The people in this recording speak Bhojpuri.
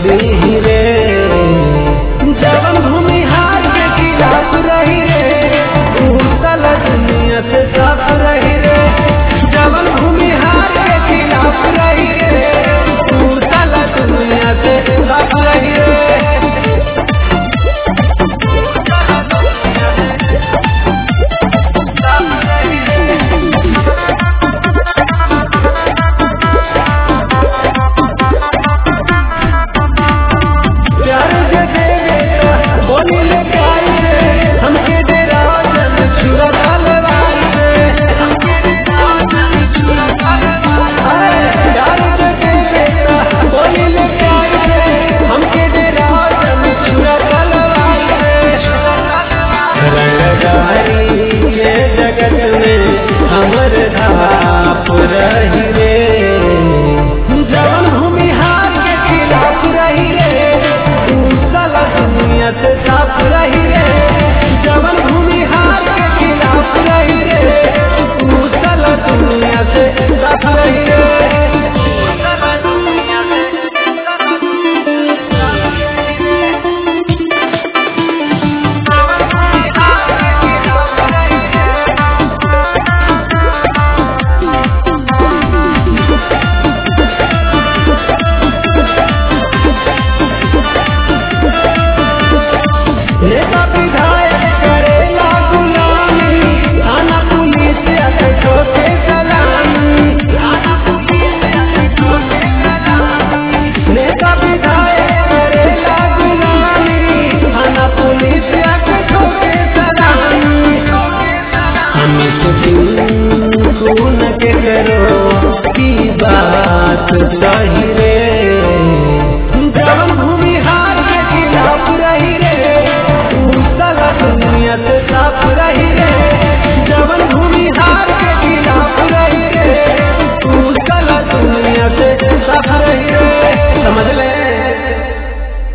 दी रे। जवन भूमिहार के खिलाफ रही रे, तू साला दुनिया से साफ रही रे। जवन भूमिहार के खिलाफ रही रे, तू साला दुनिया से साफ रही रे। रही रे, जवन भूमिहार के खिलाफ रही रे, तू साला दुनिया से साफ रही रे। जवन भूमिहार के खिलाफ रही रे, तू साला दुनिया से साफ रही रे। नेता विधायक करेला गुलामी, थाना पुलिस आके ठोके सलामी। नेता विधायक करेला गुलामी, थाना पुलिस आके ठोके सलामी। हम सुन के करो की बात सही रे।